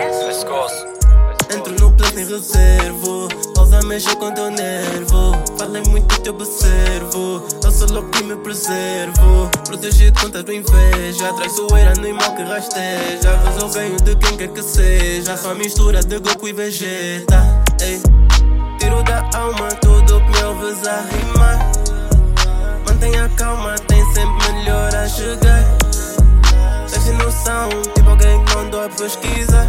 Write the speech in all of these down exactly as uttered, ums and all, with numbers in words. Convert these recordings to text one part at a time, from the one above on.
Pescoço. Entro no plano e reservo. Ousa mexer com teu nervo. Falei muito e te observo. Eu sou louco e me preservo. Protegido contra a tua inveja. Traiçoeira no mal que rasteja. Mas eu ganho de quem quer que seja. Só mistura de Goku e Vegeta. Ei. Tiro da alma tudo que me ouves a rimar. Mantenha calma, tem sempre melhor a chegar. Sem noção, tipo alguém que não dá pesquisa.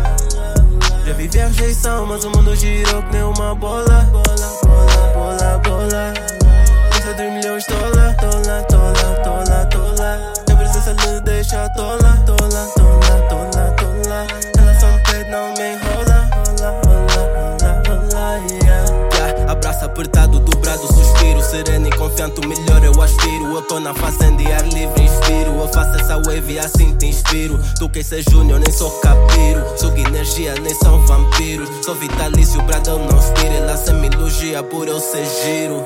Já vivi a rejeição, mas o mundo girou que nem uma bola. Bola, bola, bola, bola. Pensa dos milhões, tola, tola, tola, tola, tola. A presença lhe deixa tola, tola, tola, tola, tola. Ela só me pede, não me enrola. Rola, rola, rola, rola, yeah. Yeah, abraço apertado, dobrado, suspiro. Sereno e confiante, o melhor eu aspiro. Eu tô na fazenda e ar livre inspiro. Eu faço essa wave e assim te inspiro. Tu quer ser júnior, nem sou capiro. Sugo energia, nem são vampiros. Sou vitalício, brado, eu não expiro. Ela se me elogia por eu ser giro.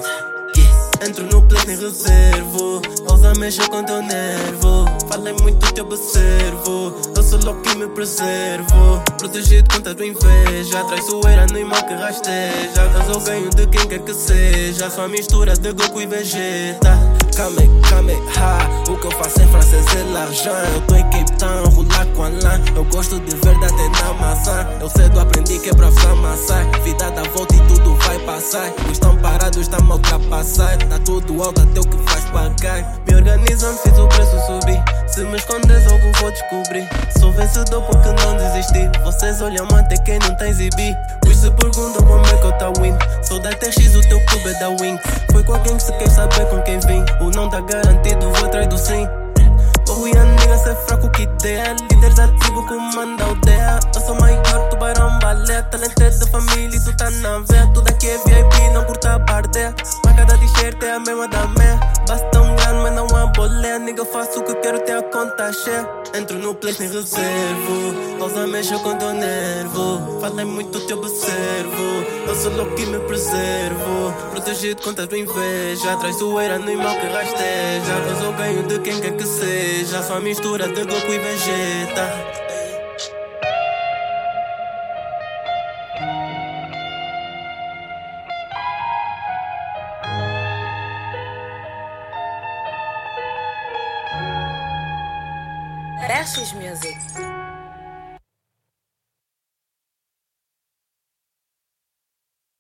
Entro no plano e reservo. Ousa mexer com teu nervo. Falei muito e te observo. Eu sou louco e me preservo. Protegido contra a tua inveja. Traiçoeira no mal que rasteja. Mas eu ganho de quem quer que seja. Só mistura de Goku e Vegeta. Kame, kame, ha. O que eu faço em francês é l'argent. Eu tô em Cape Town, rolar com a lã. Eu gosto de verdade na maçã. Eu cedo aprendi que é pra amassar. Vida dá volta e tudo vai passar. Os estão parados, estão a ultrapassar. Tá tudo alto até o que faz pagar. Me organizando, fiz o preço subir. Se me escondes algo vou descobrir. Sou vencedor porque não desisti. Vocês olham até quem não tem exibir. Os se perguntam como é que eu tá win. Sou da T X, o teu clube é da Wing. Foi com alguém que se quer saber com quem vim. O não tá garantido, vou atrás do sim. Oh, e a nigga cê é fraco que ideia. Líderes da tribo comanda a aldeia. Eu sou maior, tubarão, balé. Talento é da família e tu tá na veia. Tudo aqui é V I P, não curta a bardeia. Marca da t-shirt é a mesma da meia. Basta tão grande, mas não há bolé. Nigga, faço o que quero, ter a conta cheia. Entro no place nem reservo. Ousa mexer com teu nervo. Falei muito, te observo. Eu sou louco e me preservo. Protegido contra a tua inveja. Traiçoeira no mal que rasteja. Mas eu ganho de quem quer que seja. Só mistura de Goku e Vegeta. Dashes Music.